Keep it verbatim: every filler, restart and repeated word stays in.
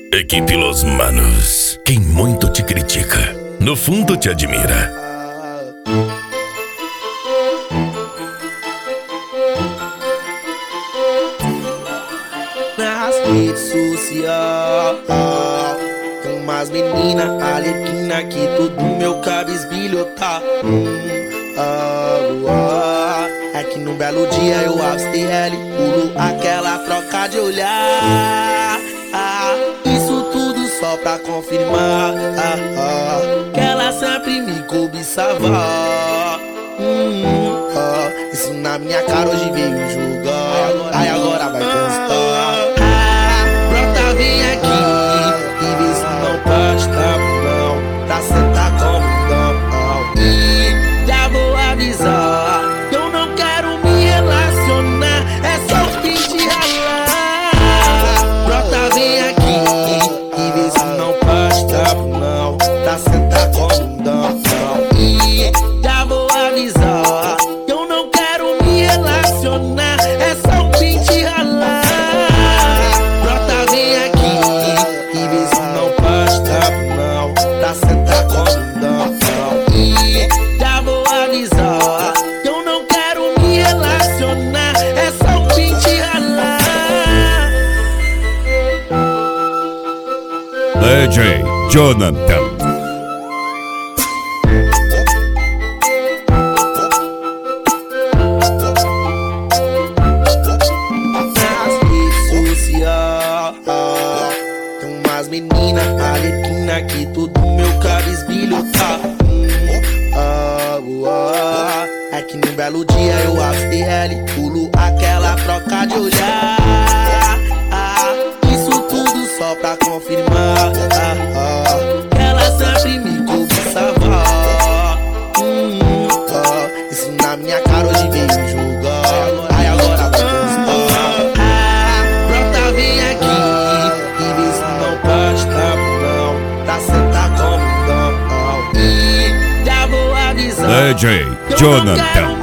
Equipe Los Manos. Quem muito te critica, no fundo te admira. Nas redes sociais tem umas meninas alequina que todo meu cabisbilho tá hum, ah, ah. É que num belo dia eu abro T L, pulo aquela troca de olhar ah, isso tudo só pra confirmar ah, ah, que ela sempre me cobiçava hum, ah, isso na minha cara hoje veio julgar. Aí agora vai constar. D J Jonathan. Nas redes sociais tem umas meninas alequina que todo meu cabisbilho tá hum, ah, ah. É que num belo dia eu abro T L, pulo aquela troca de olhar ah, isso tudo só pra confirmar ah, ah, que ela sempre me cobiçava hum, ah, isso na minha cara hoje veio julgar. Aí agora vai constar. Ah, brota, vem aqui e vê se não basta não, pra sentar como não. E já vou avisar D J Jonathan.